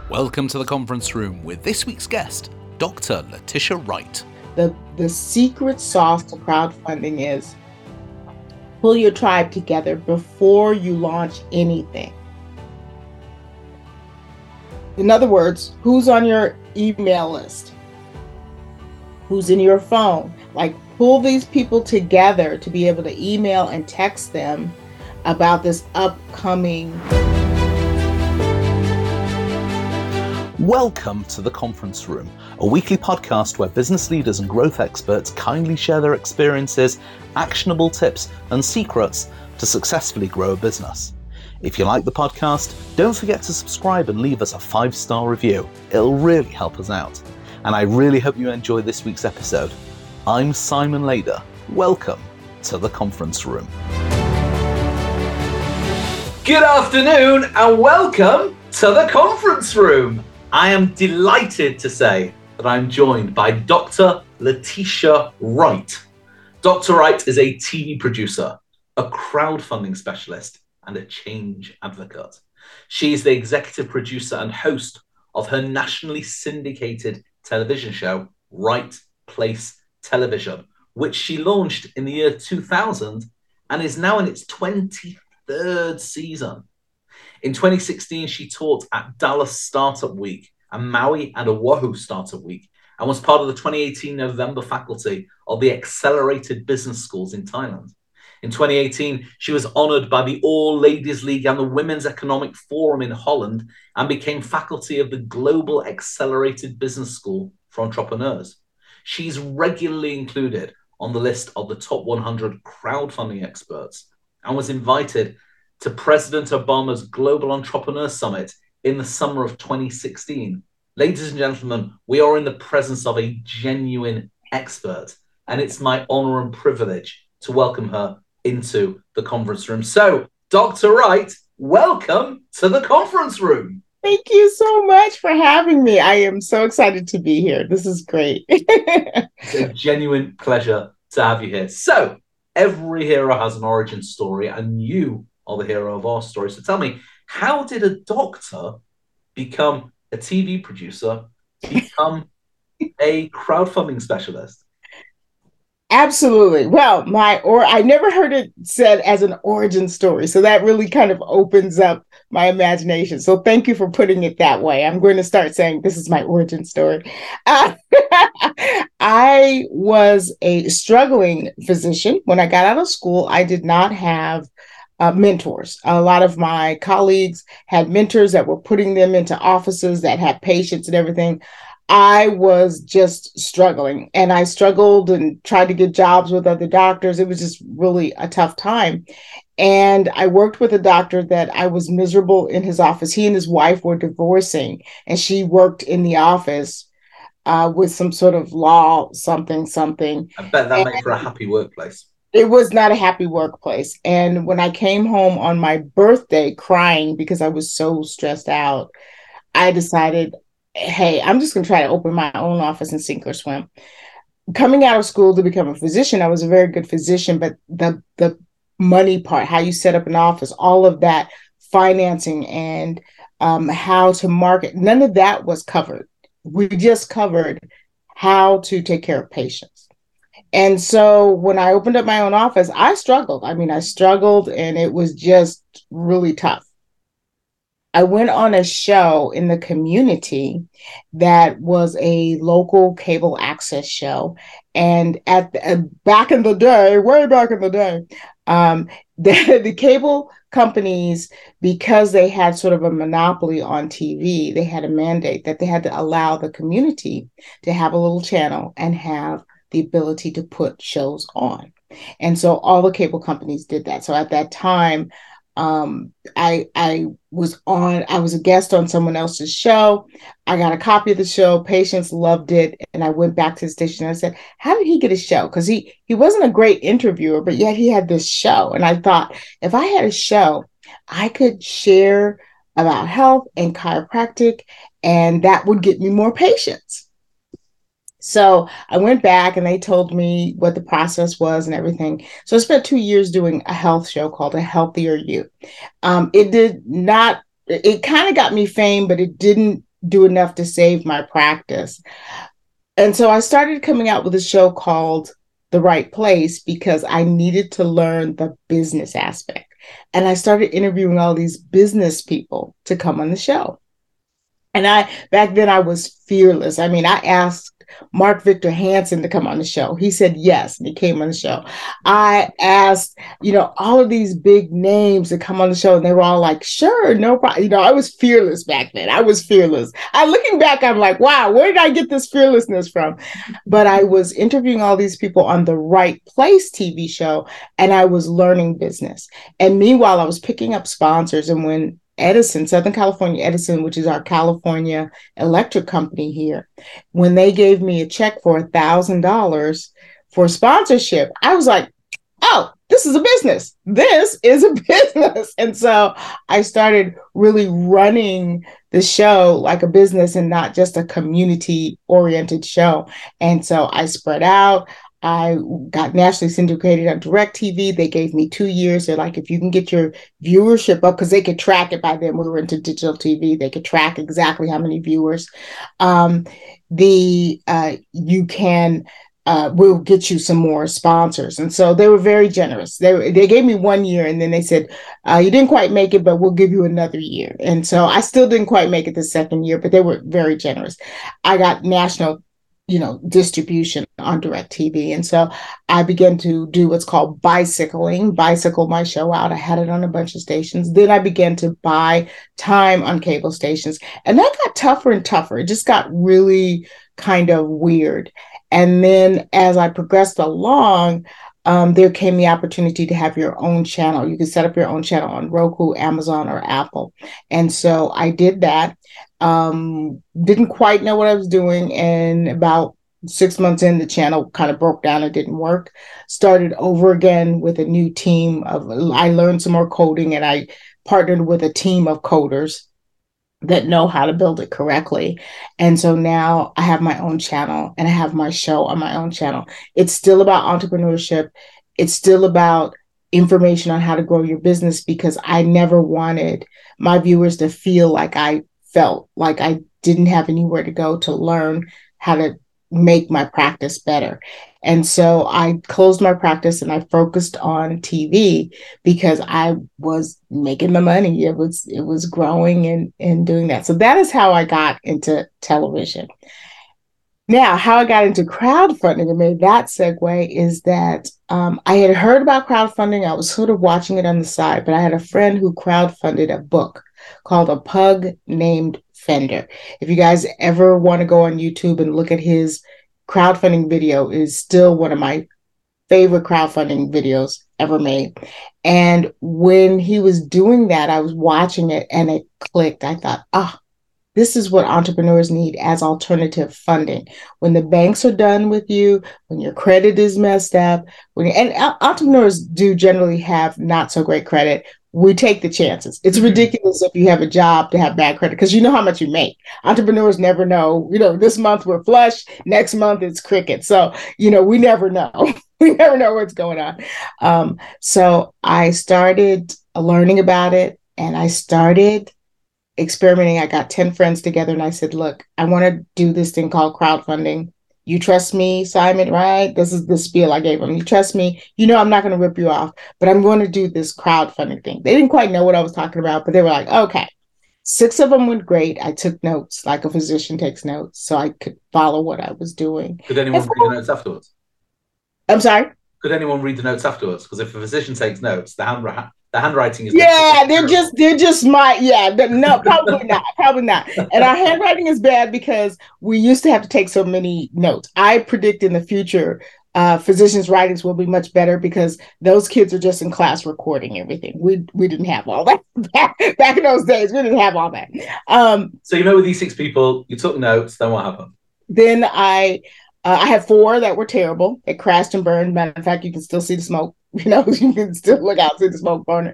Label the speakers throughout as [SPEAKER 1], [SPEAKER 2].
[SPEAKER 1] Welcome to the conference room with this week's guest, Dr. Letitia Wright.
[SPEAKER 2] The secret sauce to crowdfunding is pull your tribe together before you launch anything. In other words, who's on your email list? Who's in your phone? Like, pull these people together to be able to email and text them about this upcoming.
[SPEAKER 1] Welcome to the conference room, a weekly podcast where business leaders and growth experts kindly share their experiences, actionable tips, and secrets to successfully grow a business. If you like the podcast, don't forget to subscribe and leave us a 5-star review. It'll really help us out. And I really hope you enjoy this week's episode. I'm Simon Lader. Welcome to the conference room. Good afternoon and welcome to the conference room. I am delighted to say that I'm joined by Dr. Letitia Wright. Dr. Wright is a TV producer, a crowdfunding specialist, and a change advocate. She is the executive producer and host of her nationally syndicated television show, Right Place Television, which she launched in the year 2000 and is now in its 23rd season. In 2016, she taught at Dallas Startup Week and Maui and Oahu Startup Week and was part of the 2018 November faculty of the Accelerated Business Schools in Thailand. In 2018, she was honored by the All Ladies League and the Women's Economic Forum in Holland and became faculty of the Global Accelerated Business School for Entrepreneurs. She's regularly included on the list of the top 100 crowdfunding experts and was invited to President Obama's Global Entrepreneur Summit in the summer of 2016. Ladies and gentlemen, we are in the presence of a genuine expert, and it's my honor and privilege to welcome her into the conference room. So, Dr. Wright, welcome to the conference room.
[SPEAKER 2] Thank you so much for having me. I am so excited to be here. This is great.
[SPEAKER 1] It's a genuine pleasure to have you here. So, every hero has an origin story, and you are the hero of our story. So tell me, how did a doctor become a TV producer, become a crowdfunding specialist?
[SPEAKER 2] Absolutely. Well, I never heard it said as an origin story. So that really kind of opens up my imagination. So thank you for putting it that way. I'm going to start saying this is my origin story. I was a struggling physician. When I got out of school, I did not have mentors. A lot of my colleagues had mentors that were putting them into offices that had patients and everything. I was just struggling, and I struggled and tried to get jobs with other doctors. It was just really a tough time. And I worked with a doctor that I was miserable in his office. He and his wife were divorcing, and she worked in the office with some sort of law, something.
[SPEAKER 1] I bet that made for a happy workplace.
[SPEAKER 2] It was not a happy workplace. And when I came home on my birthday crying because I was so stressed out, I decided, hey, I'm just going to try to open my own office and sink or swim. Coming out of school to become a physician, I was a very good physician, but the money part, how you set up an office, all of that financing and how to market, none of that was covered. We just covered how to take care of patients. And so when I opened up my own office, I struggled. I struggled, and it was just really tough. I went on a show in the community that was a local cable access show. And back in the day, way back in the day, the cable companies, because they had sort of a monopoly on TV, they had a mandate that they had to allow the community to have a little channel and have the ability to put shows on. And so all the cable companies did that. So at that time, I was a guest on someone else's show. I got a copy of the show. Patients loved it. And I went back to the station and I said, how did he get a show? Because he wasn't a great interviewer, but yet he had this show. And I thought, if I had a show, I could share about health and chiropractic, and that would get me more patients. So I went back and they told me what the process was and everything. So I spent 2 years doing a health show called A Healthier You. It kind of got me fame, but it didn't do enough to save my practice. And so I started coming out with a show called The Right Place because I needed to learn the business aspect. And I started interviewing all these business people to come on the show. And back then I was fearless. I mean, I asked Mark Victor Hansen to come on the show. He said yes, and he came on the show. I asked, all of these big names to come on the show, and they were all like, sure, no problem. I was fearless back then. I was fearless. Looking back, I'm like, wow, where did I get this fearlessness from? But I was interviewing all these people on the Right Place TV show, and I was learning business. And meanwhile, I was picking up sponsors. And when Edison, Southern California Edison, which is our California electric company here, when they gave me a check for $1,000 for sponsorship, I was like, oh, this is a business. This is a business. And so I started really running the show like a business and not just a community oriented show. And so I spread out. I got nationally syndicated on DirecTV. They gave me 2 years. They're like, if you can get your viewership up, because they could track it by then. We were into digital TV. They could track exactly how many viewers. You can we'll get you some more sponsors. And so they were very generous. They gave me 1 year, and then they said, you didn't quite make it, but we'll give you another year. And so I still didn't quite make it the second year, but they were very generous. I got national distribution on DirecTV. And so I began to do what's called bicycle my show out. I had it on a bunch of stations. Then I began to buy time on cable stations. And that got tougher and tougher. It just got really kind of weird. And then as I progressed along, there came the opportunity to have your own channel. You could set up your own channel on Roku, Amazon, or Apple. And so I did that. Didn't quite know what I was doing. And about 6 months in, the channel kind of broke down. It didn't work. Started over again with a new team I learned some more coding, and I partnered with a team of coders that know how to build it correctly. And so now I have my own channel, and I have my show on my own channel. It's still about entrepreneurship. It's still about information on how to grow your business, because I never wanted my viewers to feel like I felt like I didn't have anywhere to go to learn how to make my practice better. And so I closed my practice and I focused on TV because I was making the money. It was growing and doing that. So that is how I got into television. Now, how I got into crowdfunding and made that segue is that I had heard about crowdfunding. I was sort of watching it on the side, but I had a friend who crowdfunded a book called A Pug Named Fender. If you guys ever want to go on YouTube and look at his crowdfunding video, is still one of my favorite crowdfunding videos ever made. And when he was doing that, I was watching it and it clicked. I thought, this is what entrepreneurs need as alternative funding. When the banks are done with you, when your credit is messed up, entrepreneurs do generally have not so great credit. We take the chances. It's ridiculous if you have a job to have bad credit, because you know how much you make. Entrepreneurs never know, this month we're flush, next month it's cricket. So, we never know. We never know what's going on. So I started learning about it, and I started experimenting. I got 10 friends together and I said, look, I want to do this thing called crowdfunding. You trust me, Simon, right? This is the spiel I gave them. You trust me. I'm not going to rip you off, but I'm going to do this crowdfunding thing. They didn't quite know what I was talking about, but they were like, okay. 6 of them went great. I took notes like a physician takes notes so I could follow what I was doing.
[SPEAKER 1] Could anyone read the notes afterwards?
[SPEAKER 2] I'm sorry?
[SPEAKER 1] Could anyone read the notes afterwards? Because if a physician takes notes, the handwriting is
[SPEAKER 2] they're just no, probably not. And our handwriting is bad because we used to have to take so many notes. I predict in the future physicians' writings will be much better because those kids are just in class recording everything. We didn't have all that back in those days. We didn't have all that.
[SPEAKER 1] So with these 6 people, you took notes. Then what happened?
[SPEAKER 2] Then I had 4 that were terrible. It crashed and burned. Matter of fact, you can still see the smoke. You can still look out, see the smoke burner.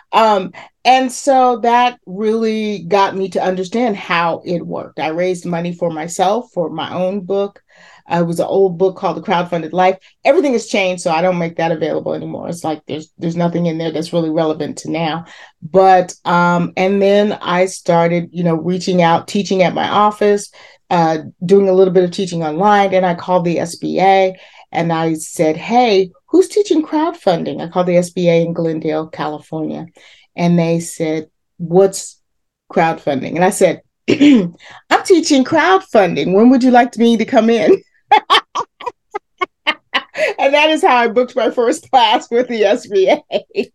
[SPEAKER 2] And so that really got me to understand how it worked. I raised money for myself, for my own book. It was an old book called The Crowdfunded Life. Everything has changed, so I don't make that available anymore. It's like there's nothing in there that's really relevant to now. But and then I started, reaching out, teaching at my office, doing a little bit of teaching online, and I called the SBA and I said, "Hey, who's teaching crowdfunding?" I called the SBA in Glendale, California, and they said, "What's crowdfunding?" And I said, "I'm teaching crowdfunding. When would you like me to come in?" And that is how I booked my first class with the SBA.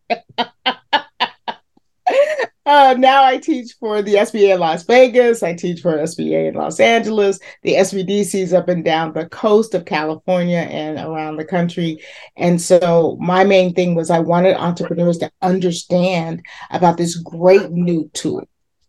[SPEAKER 2] Now I teach for the SBA in Las Vegas. I teach for SBA in Los Angeles, the SBDCs up and down the coast of California and around the country. And so my main thing was I wanted entrepreneurs to understand about this great new tool.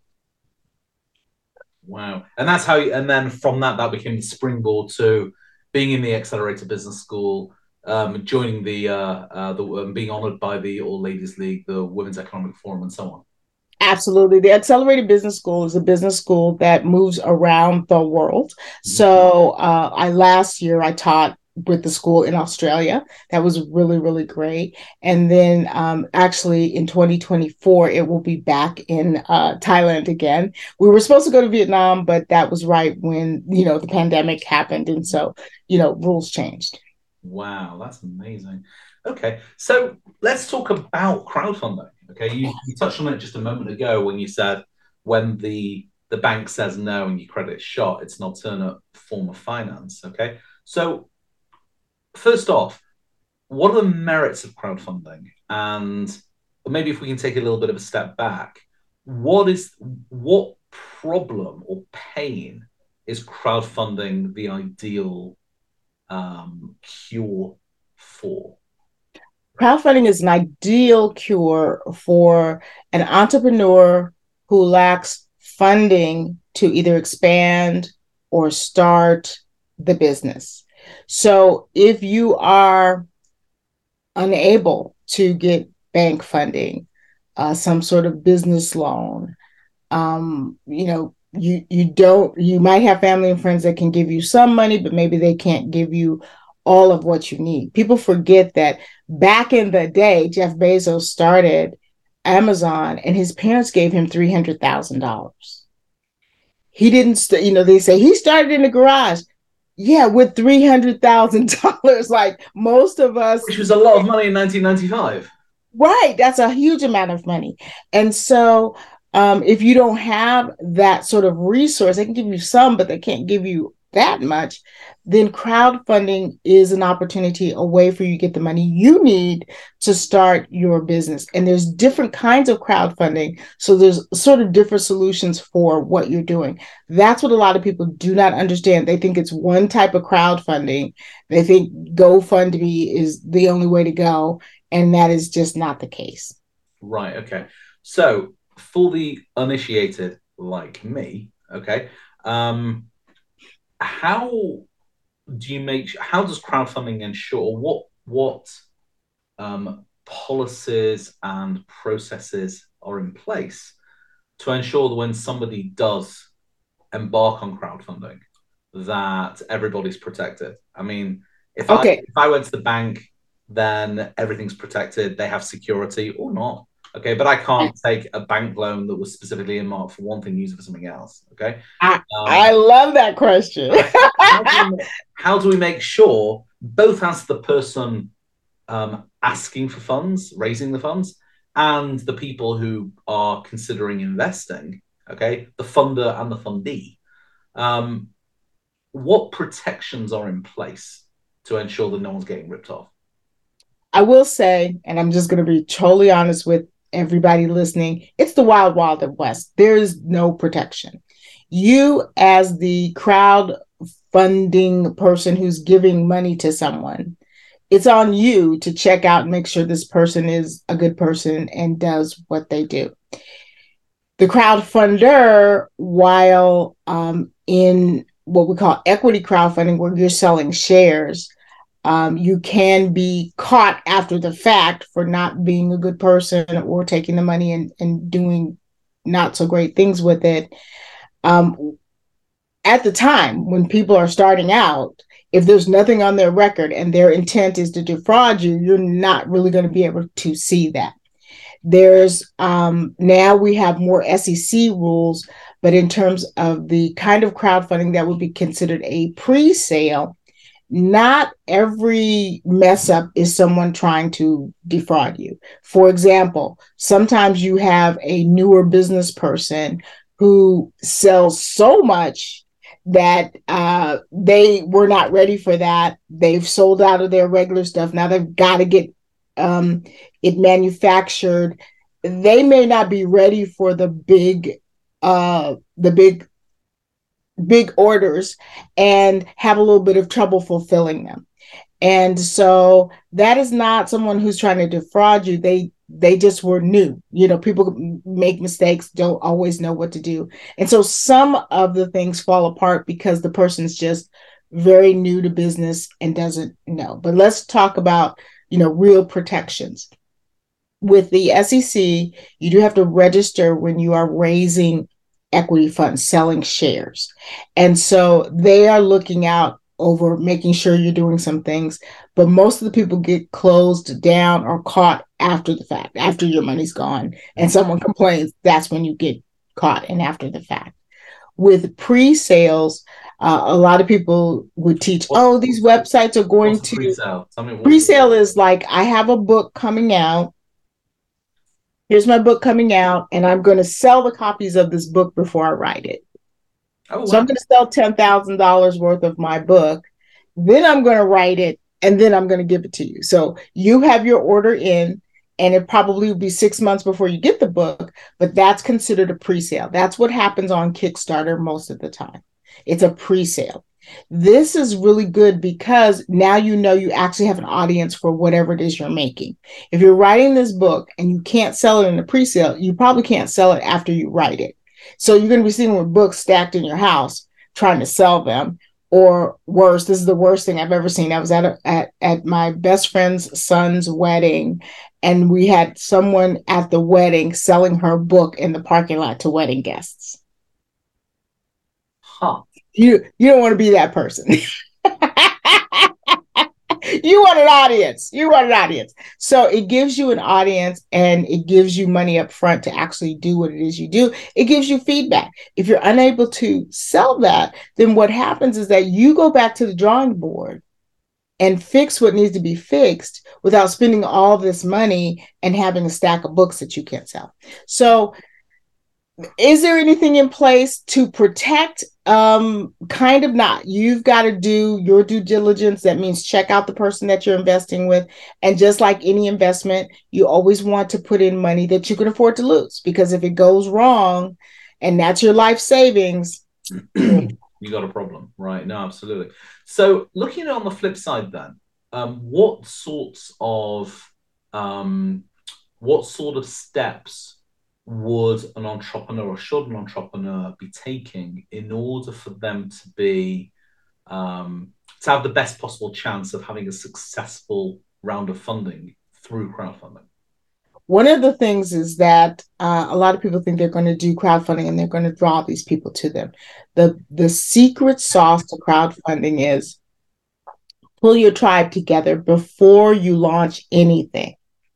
[SPEAKER 1] Wow. And that's how, and then from that became the springboard to being in the Accelerator Business School, joining the being honored by the All Ladies League, the Women's Economic Forum, and so on.
[SPEAKER 2] Absolutely. The Accelerated Business School is a business school that moves around the world. So last year I taught with the school in Australia. That was really, really great. And then actually in 2024, it will be back in Thailand again. We were supposed to go to Vietnam, but that was right when, the pandemic happened. And so, rules changed.
[SPEAKER 1] Wow, that's amazing. Okay, so let's talk about crowdfunding. Okay, you touched on it just a moment ago when you said when the bank says no and your credit's shot, it's an alternate form of finance. Okay, so first off, what are the merits of crowdfunding? And maybe if we can take a little bit of a step back, what problem or pain is crowdfunding the ideal cure for?
[SPEAKER 2] Crowdfunding is an ideal cure for an entrepreneur who lacks funding to either expand or start the business. So if you are unable to get bank funding, some sort of business loan, you might have family and friends that can give you some money, but maybe they can't give you all of what you need. People forget that back in the day, Jeff Bezos started Amazon and his parents gave him $300,000. He didn't, they say he started in the garage. Yeah, with $300,000. Like most of us.
[SPEAKER 1] Which was a lot of money in 1995.
[SPEAKER 2] Right. That's a huge amount of money. And so if you don't have that sort of resource, they can give you some, but they can't give you that much, then crowdfunding is an opportunity, a way for you to get the money you need to start your business. And there's different kinds of crowdfunding. So there's sort of different solutions for what you're doing. That's what a lot of people do not understand. They think it's one type of crowdfunding. They think GoFundMe is the only way to go. And that is just not the case.
[SPEAKER 1] Right. Okay. So for the uninitiated like me, okay, how how does crowdfunding ensure what policies and processes are in place to ensure that when somebody does embark on crowdfunding, that everybody's protected? I mean, if I went to the bank, then everything's protected. They have security or not. Okay, but I can't take a bank loan that was specifically earmarked for one thing, use it for something else. Okay,
[SPEAKER 2] I love that question.
[SPEAKER 1] How do we make sure both as the person asking for funds, raising the funds, and the people who are considering investing, okay, the funder and the fundee, what protections are in place to ensure that no one's getting ripped off?
[SPEAKER 2] I will say, and I'm just going to be totally honest with everybody listening, it's the wild, wild west. There is no protection. You, as the crowdfunding person who's giving money to someone, it's on you to check out and make sure this person is a good person and does what they do. The crowdfunder, while in what we call equity crowdfunding, where you're selling shares, you can be caught after the fact for not being a good person or taking the money and doing not so great things with it. At the time when people are starting out, If there's nothing on their record and their intent is to defraud you, you're not really going to be able to see that. There's now we have more SEC rules, but in terms of the kind of crowdfunding that would be considered a pre-sale, not every mess up is someone trying to defraud you. For example, sometimes you have a newer business person who sells so much that they were not ready for that. They've sold out of their regular stuff. Now they've got to get it manufactured. They may not be ready for the big orders and have a little bit of trouble fulfilling them. And so that is not someone who's trying to defraud you. They just were new. People make mistakes, don't always know what to do. And so some of the things fall apart because the person's just very new to business and doesn't know. But let's talk about, real protections. With the SEC, you do have to register when you are raising equity funds, selling shares. And so they are looking out over making sure you're doing some things, but most of the people get closed down or caught after the fact, after your money's gone and someone complains, that's when you get caught and after the fact. With pre-sales, a lot of people would teach, these websites are going to
[SPEAKER 1] pre-sale.
[SPEAKER 2] Pre-sale is like, I have a book coming out. Here's my book coming out, and I'm going to sell the copies of this book before I write it. Oh, wow. So I'm going to sell $10,000 worth of my book. Then I'm going to write it, and then I'm going to give it to you. So you have your order in, and it probably will be 6 months before you get the book, but that's considered a pre-sale. That's what happens on Kickstarter most of the time. It's a pre-sale. This is really good because now you actually have an audience for whatever it is you're making. If you're writing this book and you can't sell it in a pre-sale, you probably can't sell it after you write it. So you're going to be sitting with books stacked in your house trying to sell them. Or worse, this is the worst thing I've ever seen. I was at my best friend's son's wedding, and we had someone at the wedding selling her book in the parking lot to wedding guests.
[SPEAKER 1] Huh.
[SPEAKER 2] You don't want to be that person. You want an audience. So it gives you an audience and it gives you money up front to actually do what it is you do. It gives you feedback. If you're unable to sell that, then what happens is that you go back to the drawing board and fix what needs to be fixed without spending all this money and having a stack of books that you can't sell. So is there anything in place to protect? Kind of not. You've got to do your due diligence. That means check out the person that you're investing with. And just like any investment, you always want to put in money that you can afford to lose, because if it goes wrong and that's your life savings,
[SPEAKER 1] you got a problem, right? No, absolutely. So looking on the flip side then, what sort of steps would an entrepreneur or should an entrepreneur be taking in order for them to be to have the best possible chance of having a successful round of funding through crowdfunding?
[SPEAKER 2] One of the things is that a lot of people think they're going to do crowdfunding and they're going to draw these people to them. The secret sauce to crowdfunding is pull your tribe together before you launch anything.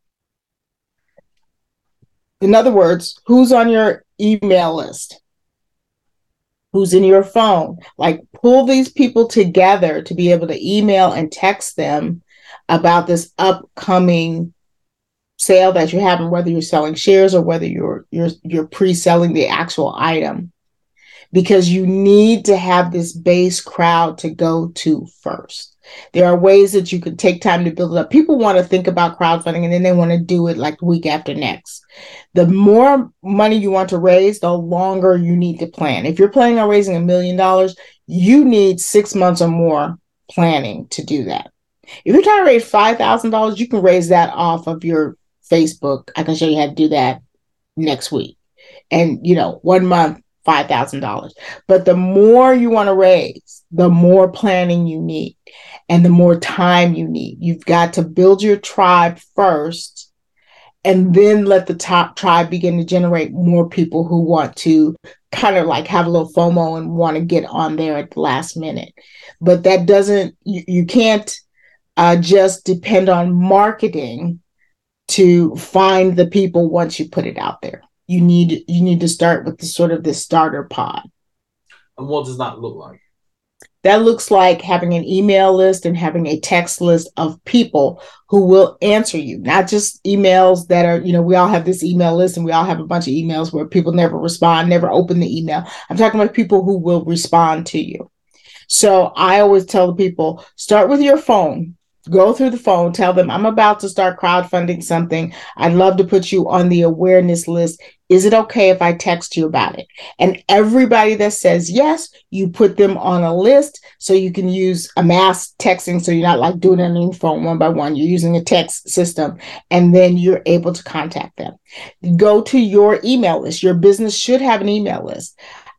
[SPEAKER 2] In other words, who's on your email list? Who's in your phone? Like, pull these people together to be able to email and text them about this upcoming sale that you're having, whether you're selling shares or whether you're pre-selling the actual item, because you need to have this base crowd to go to first. There are ways that you could take time to build it up. People want to think about crowdfunding and then they want to do it like the week after next. The more money you want to raise, the longer you need to plan. If you're planning on raising $1 million, you need 6 months or more planning to do that. If you're trying to raise $5,000, you can raise that off of your Facebook. I can show you how to do that next week. And, 1 month, $5,000. But the more you want to raise, the more planning you need and the more time you need. You've got to build your tribe first and then let the top tribe begin to generate more people who want to kind of like have a little FOMO and want to get on there at the last minute. But that doesn't, you can't just depend on marketing to find the people once you put it out there. You need to start with the sort of the starter pod.
[SPEAKER 1] And what does that look like?
[SPEAKER 2] That looks like having an email list and having a text list of people who will answer you, not just emails that are, we all have this email list and we all have a bunch of emails where people never respond, never open the email. I'm talking about people who will respond to you. So I always tell the people, start with your phone. Go through the phone, tell them, I'm about to start crowdfunding something. I'd love to put you on the awareness list. Is it okay if I text you about it? And everybody that says yes, you put them on a list so you can use a mass texting. So you're not like doing it on your phone one by one. You're using a text system, and then you're able to contact them. Go to your email list. Your business should have an email list.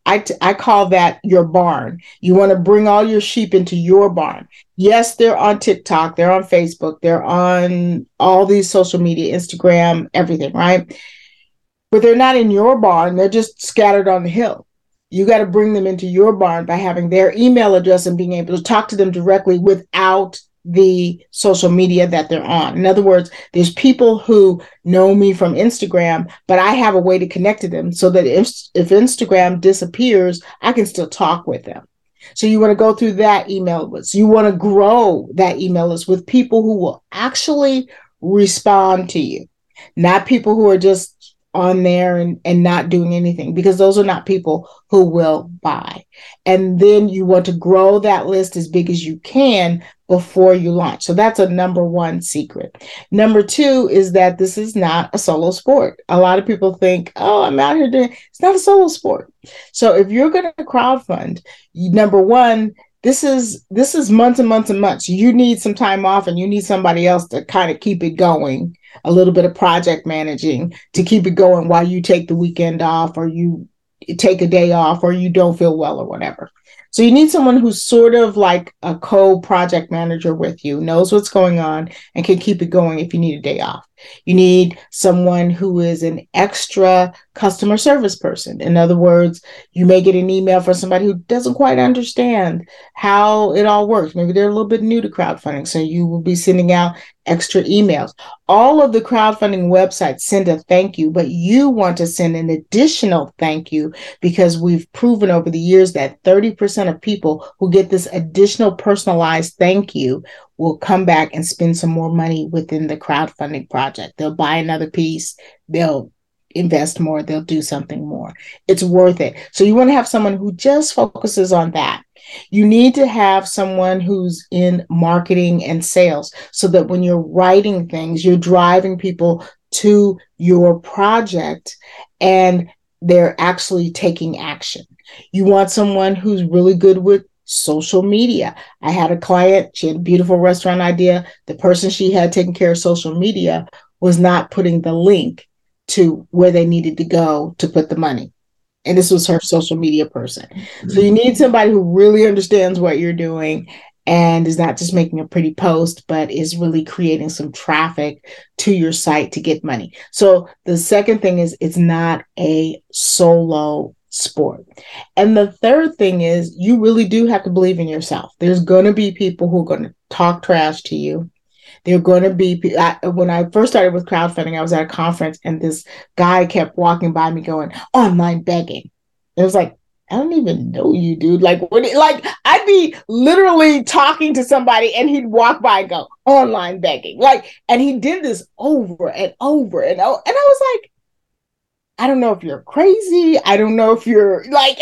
[SPEAKER 2] I call that your barn. You want to bring all your sheep into your barn. Yes, they're on TikTok, they're on Facebook, they're on all these social media, Instagram, everything, right? But they're not in your barn. They're just scattered on the hill. You got to bring them into your barn by having their email address and being able to talk to them directly without the social media that they're on. In other words, there's people who know me from Instagram, but I have a way to connect to them so that if Instagram disappears, I can still talk with them. So you want to go through that email list. You want to grow that email list with people who will actually respond to you, not people who are just on there and not doing anything, because those are not people who will buy. And then you want to grow that list as big as you can before you launch. So that's a number one secret. Number two is that this is not a solo sport. A lot of people think, oh, I'm out here doing, it's not a solo sport. So if you're going to crowdfund, number one, this is months and months and months. You need some time off, and you need somebody else to kind of keep it going, a little bit of project managing to keep it going while you take the weekend off, or you take a day off, or you don't feel well or whatever. So you need someone who's sort of like a co-project manager with you, knows what's going on, and can keep it going if you need a day off. You need someone who is an extra customer service person. In other words, you may get an email from somebody who doesn't quite understand how it all works. Maybe they're a little bit new to crowdfunding, so you will be sending out extra emails. All of the crowdfunding websites send a thank you, but you want to send an additional thank you, because we've proven over the years that 30% of people who get this additional personalized thank you will come back and spend some more money within the crowdfunding project. They'll buy another piece, they'll invest more, they'll do something more. It's worth it. So you want to have someone who just focuses on that. You need to have someone who's in marketing and sales, so that when you're writing things, you're driving people to your project and they're actually taking action. You want someone who's really good with social media. I had a client, she had a beautiful restaurant idea. The person she had taking care of social media was not putting the link to where they needed to go to put the money. And this was her social media person. So you need somebody who really understands what you're doing and is not just making a pretty post, but is really creating some traffic to your site to get money. So the second thing is, it's not a solo sport. And the third thing is, you really do have to believe in yourself. There's going to be people who are going to talk trash to you. They're going to be, when I first started with crowdfunding, I was at a conference and this guy kept walking by me going, online begging. It was like, I don't even know you, dude. Like, I'd be literally talking to somebody and he'd walk by and go, online begging. And he did this over and over and over. And I was like, I don't know if you're crazy. I don't know if you're like,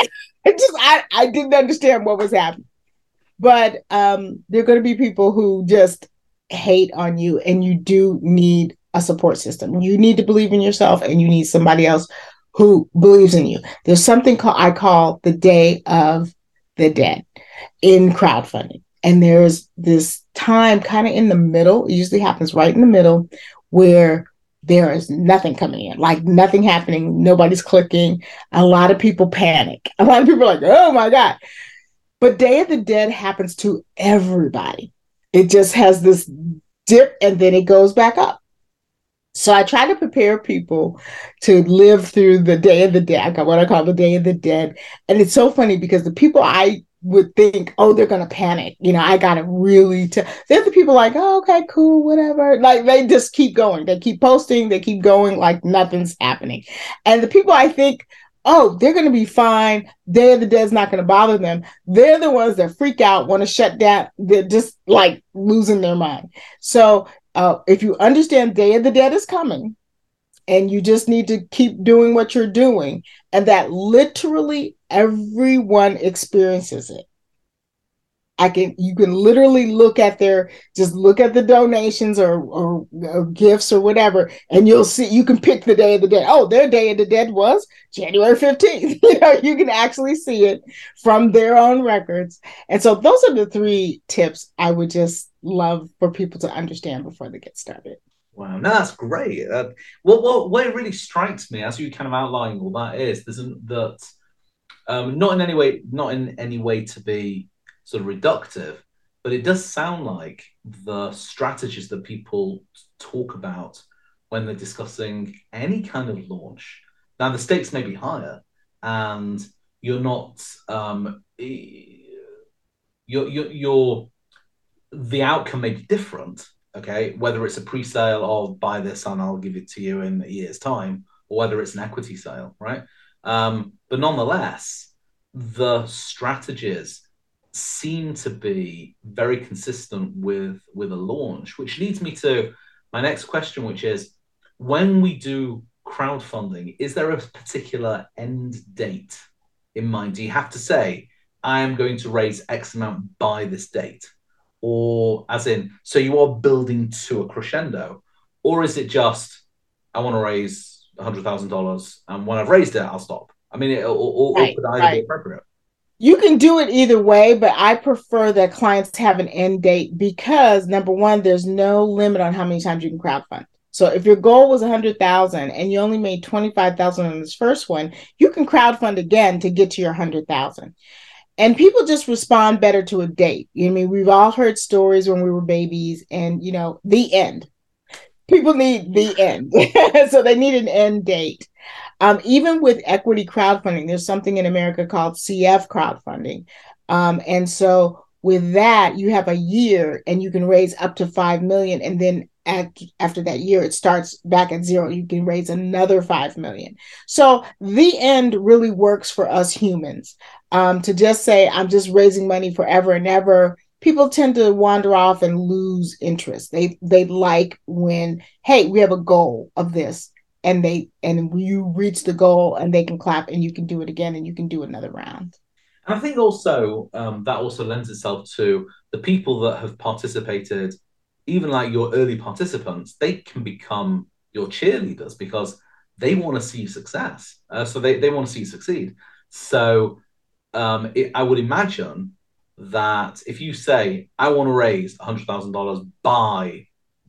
[SPEAKER 2] I didn't understand what was happening. But there are going to be people who just hate on you, and you do need a support system. You need to believe in yourself, and you need somebody else who believes in you. There's something I call the Day of the Dead in crowdfunding. And there's this time kind of in the middle, it usually happens right in the middle, where there is nothing coming in, like nothing happening. Nobody's clicking. A lot of people panic. A lot of people are like, oh my God. But Day of the Dead happens to everybody. It just has this dip and then it goes back up. So I try to prepare people to live through the Day of the Dead. I got what I call the Day of the Dead. And it's so funny because the people I would think, oh, they're gonna panic. I gotta really they're the people like, oh, okay, cool, whatever. Like they just keep going. They keep posting, they keep going like nothing's happening. And the people I think, oh, they're gonna be fine. Day of the Dead's not gonna bother them. They're the ones that freak out, want to shut down. They're just like losing their mind. So if you understand Day of the Dead is coming and you just need to keep doing what you're doing, and that literally everyone experiences it. You can literally just look at the donations or gifts or whatever, and you'll see, you can pick the Day of the Dead. Oh, their Day of the Dead was January 15th. You can actually see it from their own records. And so those are the three tips I would just love for people to understand before they get started.
[SPEAKER 1] Wow, no, that's great. What it really strikes me as you kind of outlining all that is, isn't that not in any way to be sort of reductive, but it does sound like the strategies that people talk about when they're discussing any kind of launch. Now, the stakes may be higher, and you're not you're the outcome may be different. Okay, whether it's a pre-sale of buy this and I'll give it to you in a year's time, or whether it's an equity sale, right? But nonetheless, the strategies seem to be very consistent with a launch, which leads me to my next question, which is, when we do crowdfunding, is there a particular end date in mind? Do you have to say, I am going to raise X amount by this date? Or as in, so you are building to a crescendo? Or is it just, I want to raise $100,000 and when I've raised it, I'll stop? I mean, or
[SPEAKER 2] Right,
[SPEAKER 1] could either be
[SPEAKER 2] right.
[SPEAKER 1] appropriate.
[SPEAKER 2] You can do it either way, but I prefer that clients have an end date because number one, there's no limit on how many times you can crowdfund. So if your goal was 100,000 and you only made 25,000 on this first one, you can crowdfund again to get to your 100,000. And people just respond better to a date. We've all heard stories when we were babies and the end. People need the end. So they need an end date. Even with equity crowdfunding, there's something in America called CF crowdfunding. And so with that, you have a year and you can raise up to 5 million. And then after that year, it starts back at zero. You can raise another 5 million. So the end really works for us humans. To just say, I'm just raising money forever and ever, people tend to wander off and lose interest. They like when, hey, we have a goal of this, and you reach the goal and they can clap and you can do it again and you can do another round.
[SPEAKER 1] And I think also that also lends itself to the people that have participated, even like your early participants, they can become your cheerleaders because they want to see success. So they want to see you succeed. So I would imagine that if you say, I want to raise $100,000 by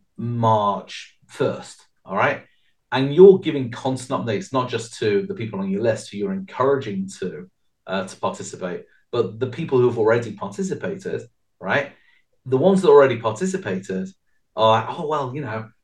[SPEAKER 1] March 1st, all right? And you're giving constant updates, not just to the people on your list who you're encouraging to participate, but the people who have already participated, right? The ones that already participated are like, oh, well,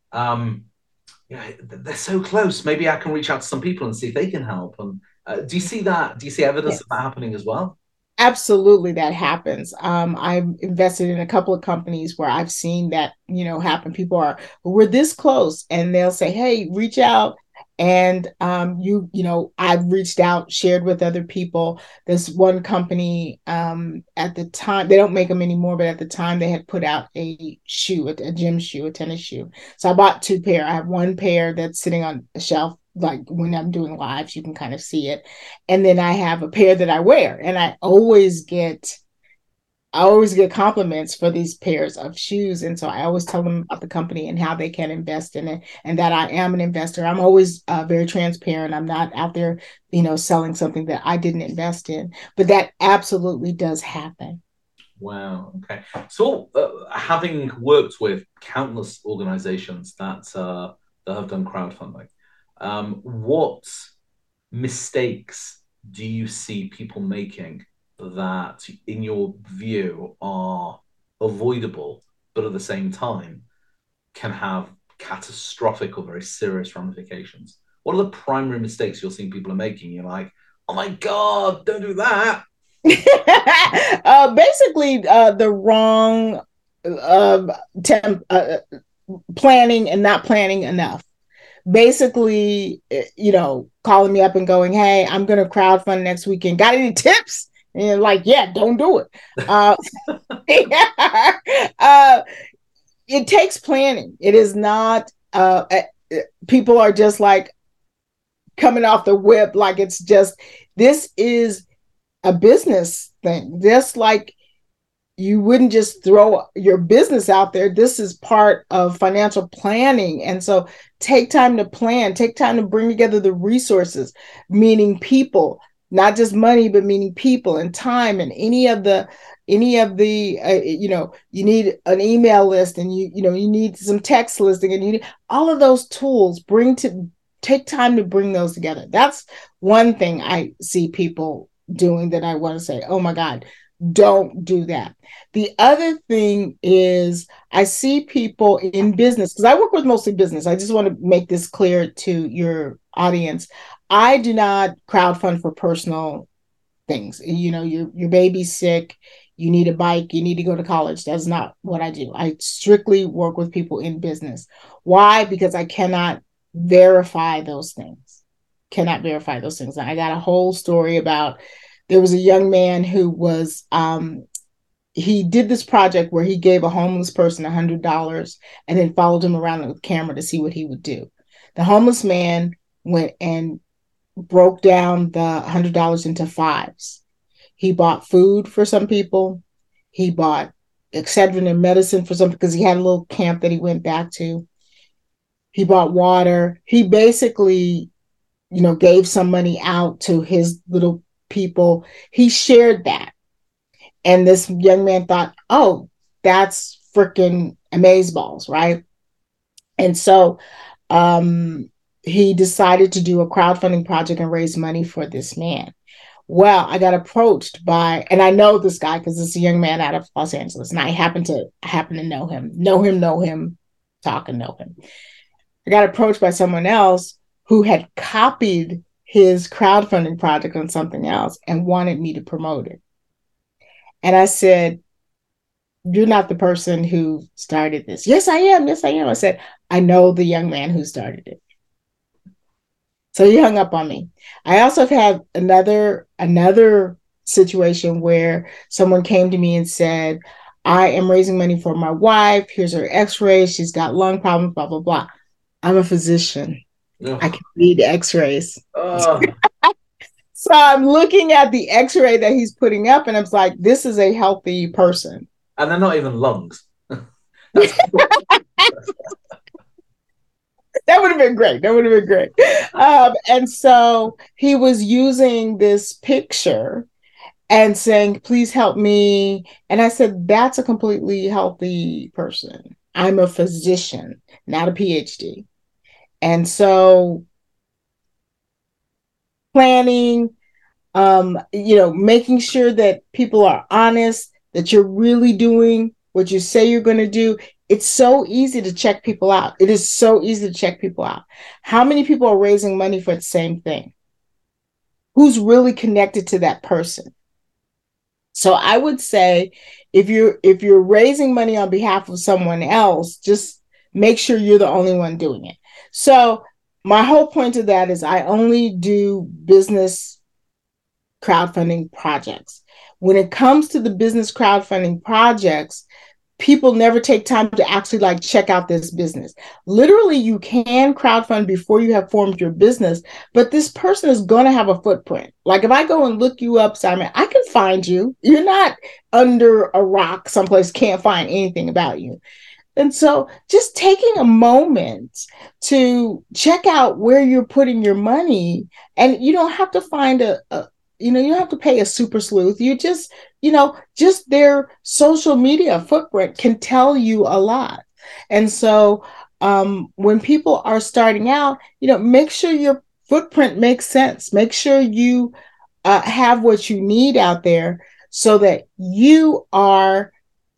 [SPEAKER 1] they're so close. Maybe I can reach out to some people and see if they can help. And do you see that? Do you see evidence of that
[SPEAKER 2] Yes.
[SPEAKER 1] happening as well?
[SPEAKER 2] Absolutely, that happens. I've invested in a couple of companies where I've seen that, happen. People we're this close, and they'll say, "Hey, reach out." And I've reached out, shared with other people. This one company, at the time, they don't make them anymore, but at the time, they had put out a shoe, a gym shoe, a tennis shoe. So I bought two pair. I have one pair that's sitting on a shelf, like when I'm doing lives, you can kind of see it, and then I have a pair that I wear, and I always get compliments for these pairs of shoes. And so I always tell them about the company and how they can invest in it, and that I am an investor. I'm always very transparent. I'm not out there, selling something that I didn't invest in, but that absolutely does happen.
[SPEAKER 1] Wow. Okay. So, having worked with countless organizations that have done crowdfunding, what mistakes do you see people making that, in your view, are avoidable, but at the same time can have catastrophic or very serious ramifications? What are the primary mistakes you're seeing people are making? You're like, oh my God, don't do that.
[SPEAKER 2] Basically, the wrong planning and not planning enough. Basically, calling me up and going, "Hey, I'm going to crowdfund next weekend. Got any tips?" And you're like, "Yeah, don't do it." Yeah. It takes planning. It is not. People are just like coming off the whip, like it's just. This is a business thing. Just like you wouldn't just throw your business out there. This is part of financial planning. And so take time to plan, take time to bring together the resources, meaning people, not just money, but meaning people and time and any of the you need an email list and you need some text listing and you need all of those tools. Take time to bring those together. That's one thing I see people doing that I want to say, oh my God, don't do that. The other thing is I see people in business, because I work with mostly business. I just want to make this clear to your audience. I do not crowdfund for personal things. Your baby's sick, you need a bike, you need to go to college. That's not what I do. I strictly work with people in business. Why? Because I cannot verify those things. Cannot verify those things. I got a whole story about there was a young man who was he did this project where he gave a homeless person $100 and then followed him around with a camera to see what he would do. The homeless man went and broke down the $100 into fives. He bought food for some people. He bought Excedrin and medicine for some, because he had a little camp that he went back to. He bought water. He basically, gave some money out to his little people. He shared that. And this young man thought, oh, that's freaking amazeballs, right? And so he decided to do a crowdfunding project and raise money for this man. Well, I got approached by, and I know this guy because it's a young man out of Los Angeles, and I happen to know him, talk and know him. I got approached by someone else who had copied his crowdfunding project on something else and wanted me to promote it. And I said, you're not the person who started this. Yes, I am. Yes, I am. I said, I know the young man who started it. So he hung up on me. I also have had another situation where someone came to me and said, I am raising money for my wife. Here's her x-rays. She's got lung problems, blah, blah, blah. I'm a physician. I can read x-rays. So I'm looking at the x-ray that he's putting up and I'm like, this is a healthy person.
[SPEAKER 1] And they're not even lungs.
[SPEAKER 2] That would have been great. And so he was using this picture and saying, please help me. And I said, that's a completely healthy person. I'm a physician, not a PhD. And so planning, making sure that people are honest, that you're really doing what you say you're going to do. It's so easy to check people out. It is so easy to check people out. How many people are raising money for the same thing? Who's really connected to that person? So I would say if you're raising money on behalf of someone else, just make sure you're the only one doing it. So my whole point of that is I only do business crowdfunding projects. When it comes to the business crowdfunding projects, people never take time to actually check out this business. Literally, you can crowdfund before you have formed your business, but this person is going to have a footprint. Like if I go and look you up, Simon, I can find you. You're not under a rock someplace, can't find anything about you. And so just taking a moment to check out where you're putting your money, and you don't have to find you don't have to pay a super sleuth. You just their social media footprint can tell you a lot. And so when people are starting out, make sure your footprint makes sense. Make sure you have what you need out there so that you are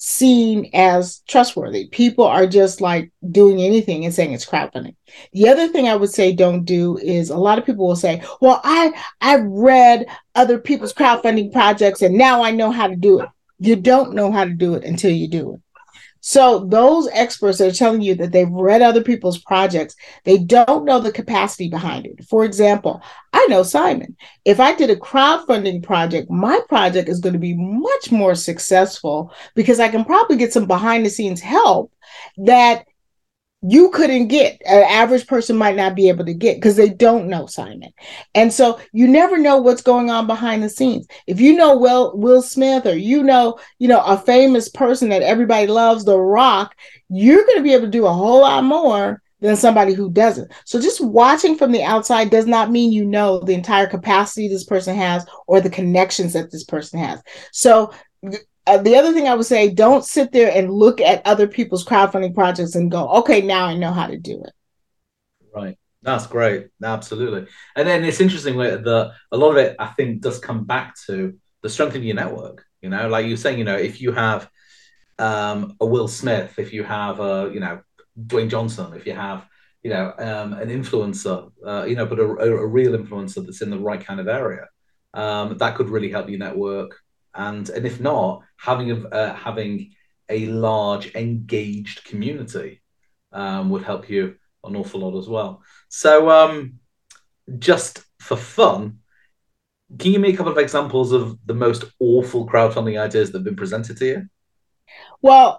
[SPEAKER 2] seen as trustworthy. People are just like doing anything and saying it's crowdfunding. The other thing I would say don't do is a lot of people will say, well, I've read other people's crowdfunding projects and now I know how to do it. You don't know how to do it until you do it. So those experts are telling you that they've read other people's projects. They don't know the capacity behind it. For example, I know Simon. If I did a crowdfunding project, my project is going to be much more successful because I can probably get some behind the scenes help that you couldn't get, an average person might not be able to get because they don't know Simon. And so you never know what's going on behind the scenes. If you know Will Smith, or a famous person that everybody loves, The Rock, you're going to be able to do a whole lot more than somebody who doesn't. So just watching from the outside does not mean you know the entire capacity this person has or the connections that this person has. So the other thing I would say, don't sit there and look at other people's crowdfunding projects and go, okay, now I know how to do it.
[SPEAKER 1] Right. That's great. Absolutely. And then it's interesting that a lot of it, I think, does come back to the strength of your network. Like you're saying, if you have a Will Smith, if you have Dwayne Johnson, if you have an influencer, but a real influencer that's in the right kind of area, that could really help your network. And if not, having a large engaged community would help you an awful lot as well. So just for fun, can you give me a couple of examples of the most awful crowdfunding ideas that have been presented to you?
[SPEAKER 2] Well,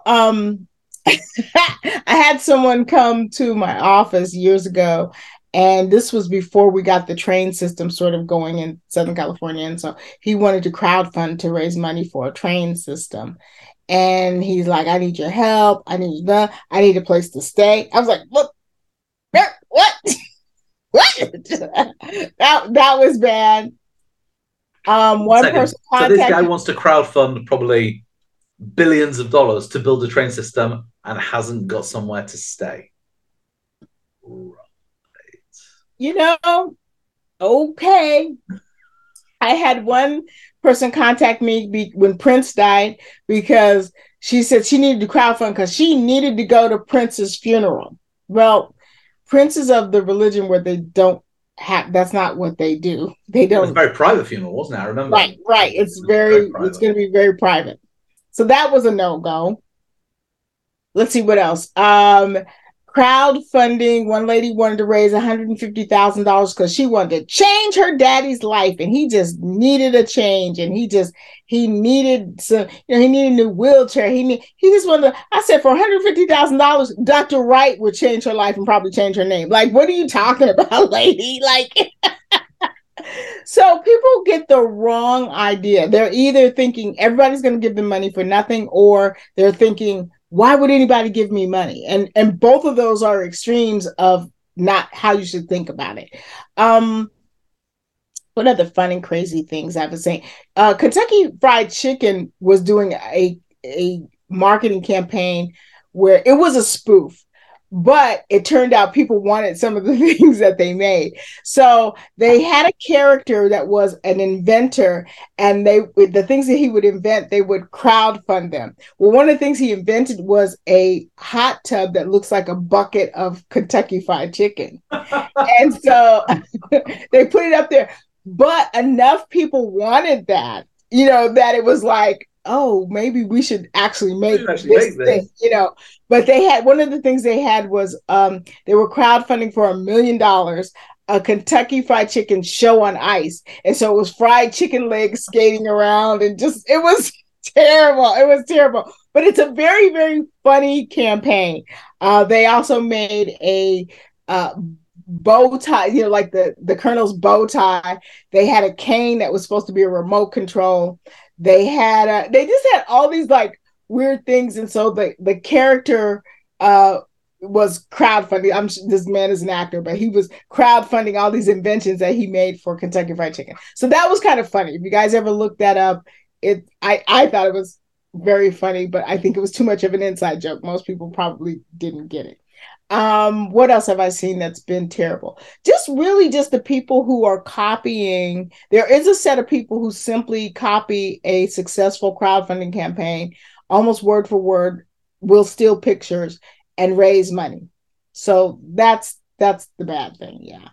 [SPEAKER 2] I had someone come to my office years ago, and this was before we got the train system sort of going in Southern California. And so he wanted to crowdfund to raise money for a train system. And he's like, I need your help. I need a place to stay. I was like, look, what? What? that was bad. One person
[SPEAKER 1] contacted. So this guy wants to crowdfund probably billions of dollars to build a train system and hasn't got somewhere to stay. Right.
[SPEAKER 2] Okay. I had one person contact me when Prince died because she said she needed to crowdfund because she needed to go to Prince's funeral. Well, Prince is of the religion where they don't have, that's not what they do. They don't.
[SPEAKER 1] It was a very private funeral, wasn't it? I remember.
[SPEAKER 2] Right. It's going to be very private. So that was a no-go. Let's see what else. Crowdfunding. One lady wanted to raise $150,000 because she wanted to change her daddy's life, and he just needed a change, and he needed some, he needed a new wheelchair. He just wanted to, I said, for $150,000, Dr. Wright would change her life and probably change her name. Like, what are you talking about, lady? Like, so people get the wrong idea. They're either thinking everybody's going to give them money for nothing, or they're thinking, why would anybody give me money? And both of those are extremes of not how you should think about it. What other fun and crazy things I was saying? Kentucky Fried Chicken was doing a marketing campaign where it was a spoof, but it turned out people wanted some of the things that they made. So they had a character that was an inventor, and the things that he would invent, they would crowdfund them. Well, one of the things he invented was a hot tub that looks like a bucket of Kentucky Fried Chicken. And so they put it up there, but enough people wanted that, that it was like, oh, maybe we should actually make this thing, But they had, one of the things they had was they were crowdfunding for $1 million, a Kentucky Fried Chicken show on ice. And so it was fried chicken legs skating around, and it was terrible. It was terrible. But it's a very, very funny campaign. They also made a bow tie, like the colonel's bow tie. They had a cane that was supposed to be a remote control. They just had all these like weird things, and so the character was crowdfunding. This man is an actor, but he was crowdfunding all these inventions that he made for Kentucky Fried Chicken. So that was kind of funny. If you guys ever looked that up, I thought it was very funny, but I think it was too much of an inside joke. Most people probably didn't get it. What else have I seen that's been terrible? Just the people who are copying. There is a set of people who simply copy a successful crowdfunding campaign almost word for word, will steal pictures and raise money. So that's the bad thing. Yeah.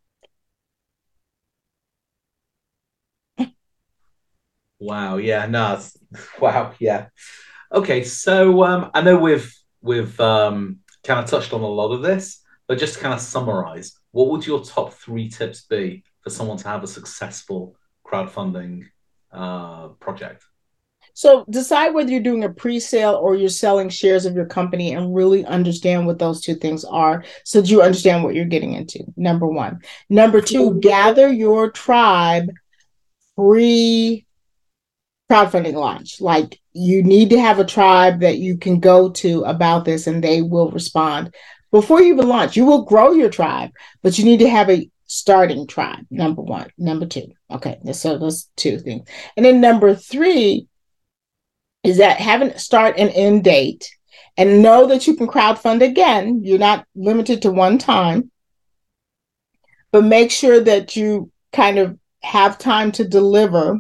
[SPEAKER 1] Wow. Yeah. No. Wow. Yeah. Okay. So I know we've kind of touched on a lot of this, but just to kind of summarize, what would your top three tips be for someone to have a successful crowdfunding project?
[SPEAKER 2] So decide whether you're doing a pre-sale or you're selling shares of your company and really understand what those two things are so that you understand what you're getting into. Number one. Number two, gather your tribe pre crowdfunding launch. Like you need to have a tribe that you can go to about this and they will respond. Before you even launch, you will grow your tribe, but you need to have a starting tribe. Number one. Number two. Okay. So those two things. And then number three is that having a start and end date and know that you can crowdfund again. You're not limited to one time, but make sure that you kind of have time to deliver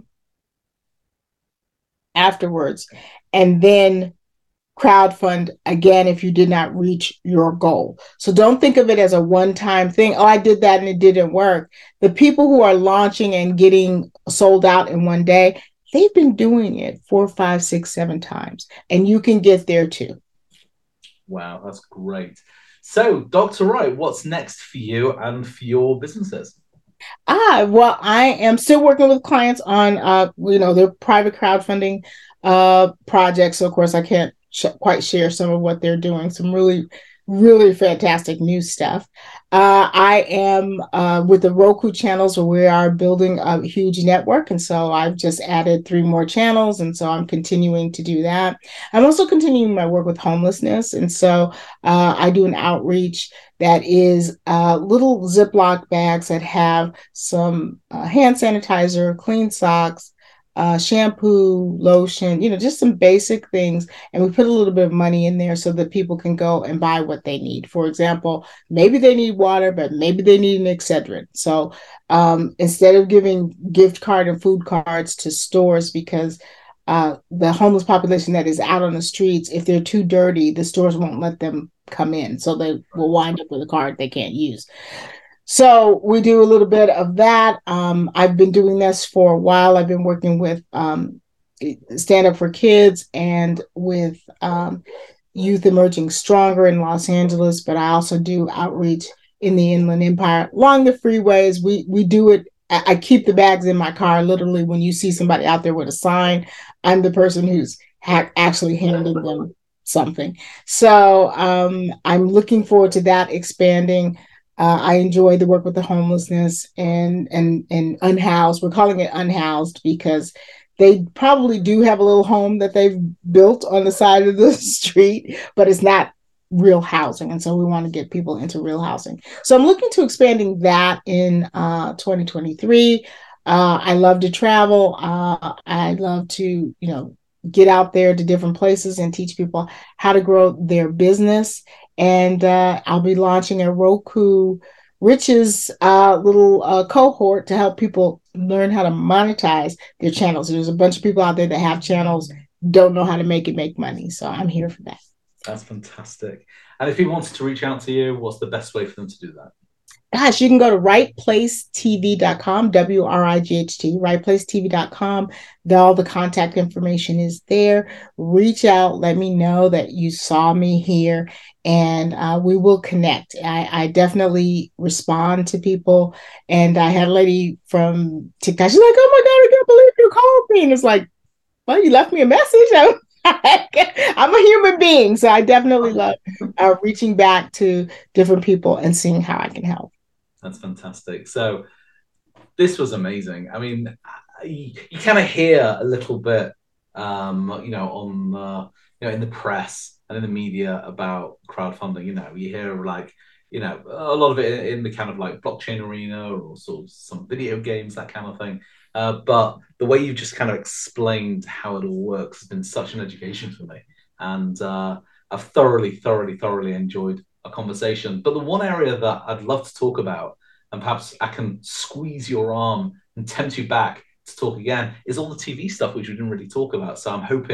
[SPEAKER 2] afterwards and then crowdfund again if you did not reach your goal. So don't think of it as a one-time thing. Oh, I did that and it didn't work. The people who are launching and getting sold out in one day, they've been doing it 4, 5, 6, 7 times, and you can get there too.
[SPEAKER 1] Wow, that's great. So, Dr. Wright, what's next for you and for your businesses?
[SPEAKER 2] Well, I am still working with clients on, their private crowdfunding projects. So, of course, I can't quite share some of what they're doing. Some really, really fantastic new stuff. I am with the Roku channels where we are building a huge network. And so I've just added 3 more channels. And so I'm continuing to do that. I'm also continuing my work with homelessness. And so I do an outreach that is little Ziploc bags that have some hand sanitizer, clean socks, shampoo, lotion, just some basic things. And we put a little bit of money in there so that people can go and buy what they need. For example, maybe they need water, but maybe they need an Excedrin. So instead of giving gift card and food cards to stores because the homeless population that is out on the streets, if they're too dirty, the stores won't let them come in. So they will wind up with a card they can't use. So we do a little bit of that. I've been doing this for a while. I've been working with Stand Up for Kids and with Youth Emerging Stronger in Los Angeles, but I also do outreach in the Inland Empire along the freeways. We do it. I keep the bags in my car. Literally, when you see somebody out there with a sign, I'm the person who's actually handing them something. So I'm looking forward to that expanding. I enjoy the work with the homelessness and unhoused. We're calling it unhoused because they probably do have a little home that they've built on the side of the street, but it's not real housing. And so we want to get people into real housing. So I'm looking to expanding that in 2023. I love to travel. I love to, get out there to different places and teach people how to grow their business. And I'll be launching a Roku Riches little cohort to help people learn how to monetize their channels. There's a bunch of people out there that have channels, don't know how to make money. So I'm here for that.
[SPEAKER 1] That's fantastic. And if he wanted to reach out to you, what's the best way for them to do that?
[SPEAKER 2] Gosh, you can go to rightplacetv.com, WRIGHT, rightplacetv.com. All the contact information is there. Reach out, let me know that you saw me here, and we will connect. I definitely respond to people. And I had a lady from TikTok, she's like, oh my God, I can't believe you called me. And it's like, well, you left me a message. I'm a human being. So I definitely love reaching back to different people and seeing how I can help.
[SPEAKER 1] That's fantastic. So this was amazing. I mean, you kind of hear a little bit, on in the press and in the media about crowdfunding. You hear like, a lot of it in the kind of like blockchain arena or sort of some video games, that kind of thing. But the way you just kind of explained how it all works has been such an education for me, and I've thoroughly enjoyed a conversation. But the one area that I'd love to talk about, and perhaps I can squeeze your arm and tempt you back to talk again, is all the TV stuff which we didn't really talk about. So I'm hoping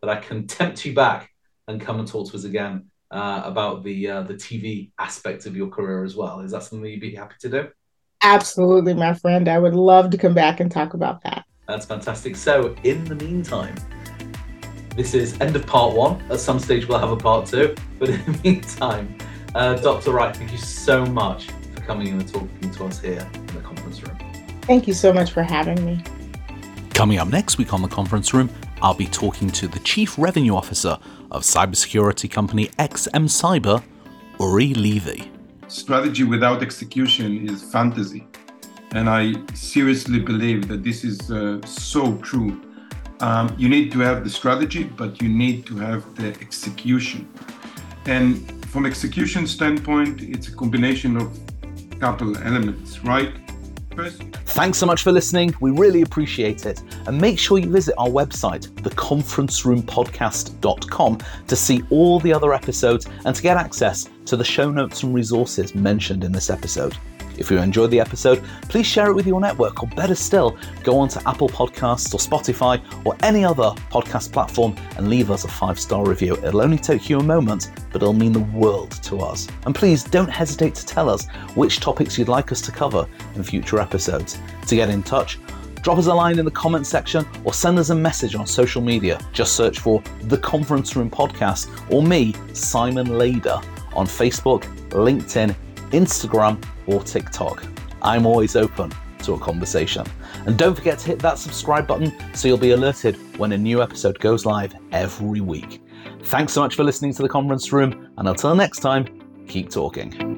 [SPEAKER 1] that I can tempt you back and come and talk to us again about the TV aspect of your career as well. Is that something you'd be happy to do?
[SPEAKER 2] Absolutely, my friend. I would love to come back and talk about that.
[SPEAKER 1] That's fantastic. So in the meantime, this is end of part one. At some stage, we'll have a part two. But in the meantime, Dr. Wright, thank you so much for coming in and talking to us here in the conference room.
[SPEAKER 2] Thank you so much for having me.
[SPEAKER 3] Coming up next week on the conference room, I'll be talking to the Chief Revenue Officer of cybersecurity company XM Cyber, Uri Levy.
[SPEAKER 4] Strategy without execution is fantasy. And I seriously believe that this is so true. You need to have the strategy, but you need to have the execution. And from execution standpoint, it's a combination of a couple elements, right? First,
[SPEAKER 3] thanks so much for listening. We really appreciate it. And make sure you visit our website, theconferenceroompodcast.com, to see all the other episodes and to get access to the show notes and resources mentioned in this episode. If you enjoyed the episode, please share it with your network, or better still, go on to Apple Podcasts or Spotify or any other podcast platform and leave us a 5-star review. It'll only take you a moment, but it'll mean the world to us. And please don't hesitate to tell us which topics you'd like us to cover in future episodes. To get in touch, drop us a line in the comments section or send us a message on social media. Just search for The Conference Room Podcast or me, Simon Lader, on Facebook, LinkedIn, Instagram, or TikTok. I'm always open to a conversation. And don't forget to hit that subscribe button so you'll be alerted when a new episode goes live every week. Thanks so much for listening to The Conference Room, and until next time, keep talking.